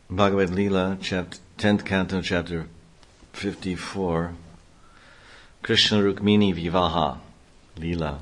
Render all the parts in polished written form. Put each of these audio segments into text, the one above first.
Bhagavad Leela, 10th canto, chapter 54, Krishna Rukmini Vivaha, Leela.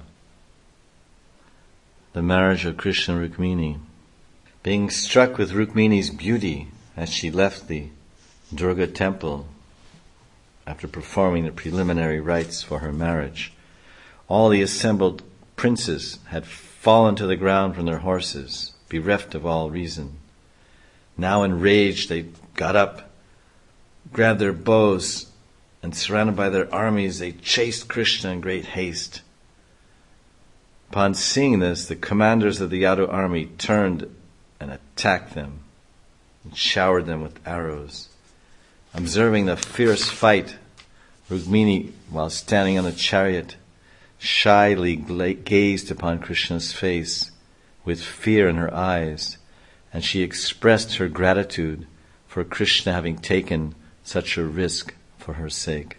The marriage of Krishna and Rukmini. Being struck with Rukmini's beauty as she left the Durga temple after performing the preliminary rites for her marriage, all the assembled princes had fallen to the ground from their horses, bereft of all reason. Now enraged, they got up, grabbed their bows, and surrounded by their armies, they chased Krishna in great haste. Upon seeing this, the commanders of the Yadu army turned and attacked them and showered them with arrows. Observing the fierce fight, Rukmini, while standing on the chariot, shyly gazed upon Krishna's face with fear in her eyes, and she expressed her gratitude for Krishna having taken such a risk for her sake.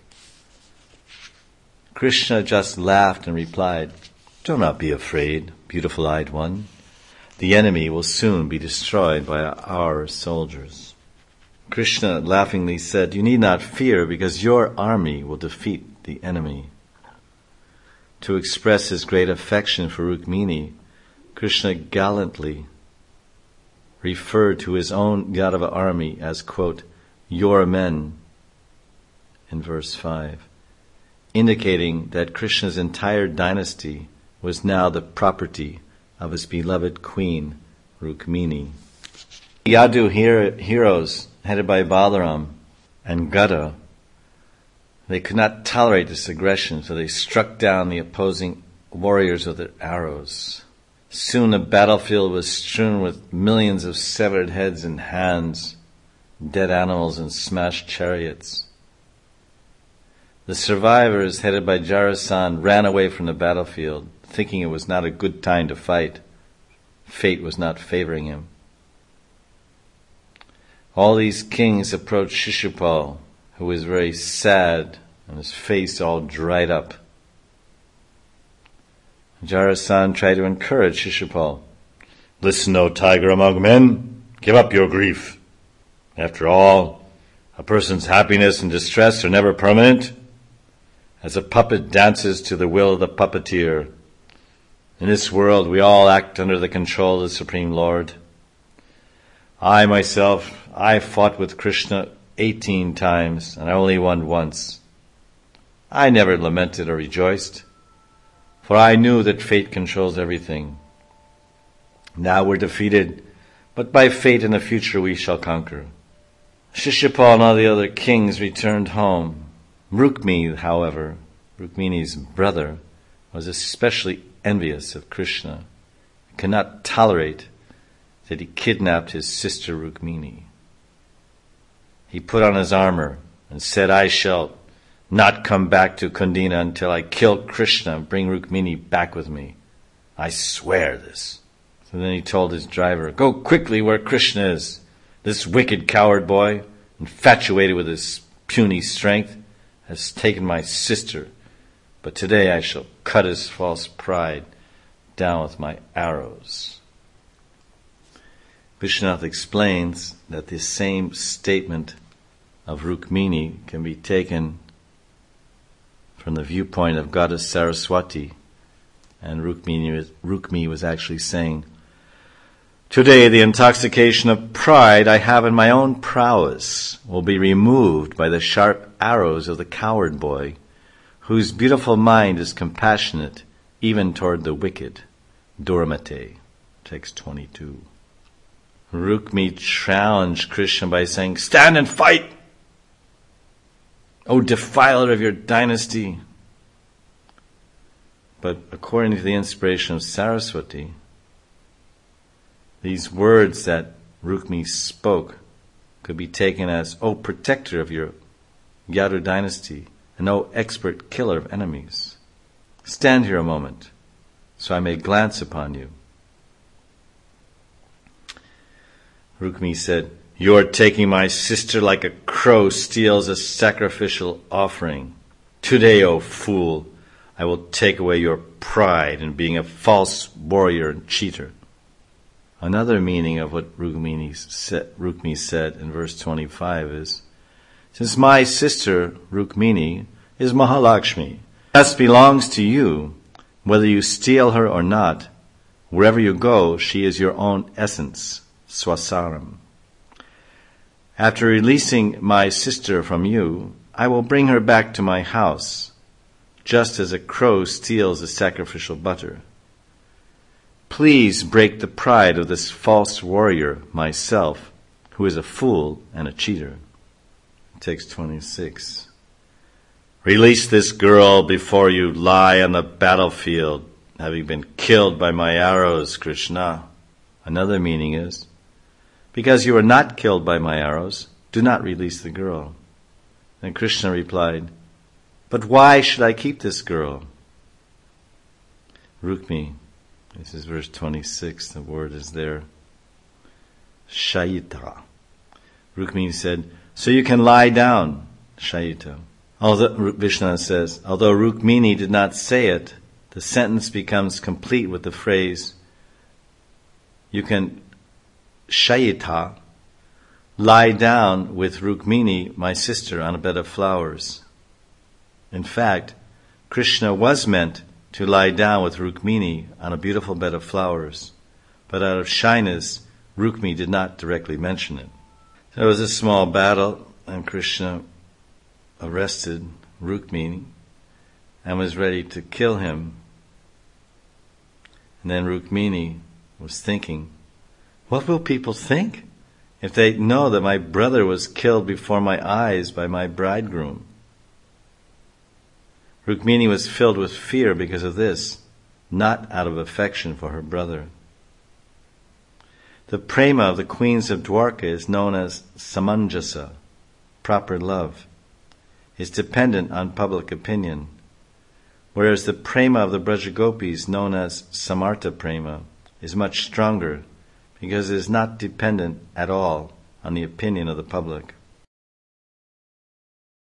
Krishna just laughed and replied, "Do not be afraid, beautiful-eyed one. The enemy will soon be destroyed by our soldiers." Krishna laughingly said, "You need not fear, because your army will defeat the enemy." To express his great affection for Rukmini, Krishna gallantly referred to his own Yadava army as, quote, "your men," in verse 5, indicating that Krishna's entire dynasty was now the property of his beloved queen, Rukmini. Yadu heroes, headed by Balaram and Gada, they could not tolerate this aggression, so they struck down the opposing warriors with their arrows. Soon the battlefield was strewn with millions of severed heads and hands, dead animals and smashed chariots. The survivors, headed by Jarasandha, ran away from the battlefield, thinking it was not a good time to fight. Fate was not favoring him. All these kings approached Shishupal, who was very sad and his face all dried up. Jarasandha tried to encourage Shishupal. "Listen, O tiger among men, give up your grief. After all, a person's happiness and distress are never permanent, as a puppet dances to the will of the puppeteer. In this world, we all act under the control of the Supreme Lord. I myself fought with Krishna 18 times, and I only won once. I never lamented or rejoiced, for I knew that fate controls everything. Now we're defeated, but by fate in the future we shall conquer." Shishupal and all the other kings returned home. Rukmi, however, Rukmini's brother, was especially envious of Krishna and could not tolerate that he kidnapped his sister Rukmini. He put on his armor and said, "I shall not come back to Kundina until I kill Krishna and bring Rukmini back with me. I swear this." So then he told his driver, "Go quickly where Krishna is. This wicked coward boy, infatuated with his puny strength, has taken my sister, but today I shall cut his false pride down with my arrows." Vishwanath explains that this same statement of Rukmini can be taken from the viewpoint of Goddess Saraswati, and Rukmi was actually saying, "Today the intoxication of pride I have in my own prowess will be removed by the sharp arrows of the coward boy, whose beautiful mind is compassionate even toward the wicked." Duramate, text 22. Rukmi challenged Krishna by saying, "Stand and fight, O defiler of your dynasty." But according to the inspiration of Saraswati, these words that Rukmi spoke could be taken as, "O protector of your Yadu dynasty, and O expert killer of enemies, stand here a moment, so I may glance upon you." Rukmi said, "You are taking my sister like a crow steals a sacrificial offering. Today, O fool, I will take away your pride in being a false warrior and cheater. Another meaning of what Rukmini said in verse 25 is, since my sister Rukmini is Mahalakshmi, thus belongs to you, whether you steal her or not, wherever you go, she is your own essence, swasaram. After releasing my sister from you, I will bring her back to my house, just as a crow steals the sacrificial butter. Please break the pride of this false warrior, myself, who is a fool and a cheater. Text 26. Release this girl before you lie on the battlefield, having been killed by my arrows, Krishna. Another meaning is, because you are not killed by my arrows, do not release the girl. Then Krishna replied, but why should I keep this girl? Rukmi, this is verse 26, the word is there. Shayita. Rukmini said, so you can lie down, Shayita. Although Vishnu says, although Rukmini did not say it, the sentence becomes complete with the phrase, you can Shayita, lie down with Rukmini, my sister, on a bed of flowers. In fact, Krishna was meant to lie down with Rukmini on a beautiful bed of flowers, but out of shyness, Rukmini did not directly mention it. There was a small battle, and Krishna arrested Rukmini and was ready to kill him. And then Rukmini was thinking, what will people think if they know that my brother was killed before my eyes by my bridegroom? Rukmini was filled with fear because of this, not out of affection for her brother. The prema of the queens of Dwarka is known as samanjasa, proper love. It's dependent on public opinion, whereas the prema of the Brajagopis, known as samartha prema, is much stronger because it is not dependent at all on the opinion of the public.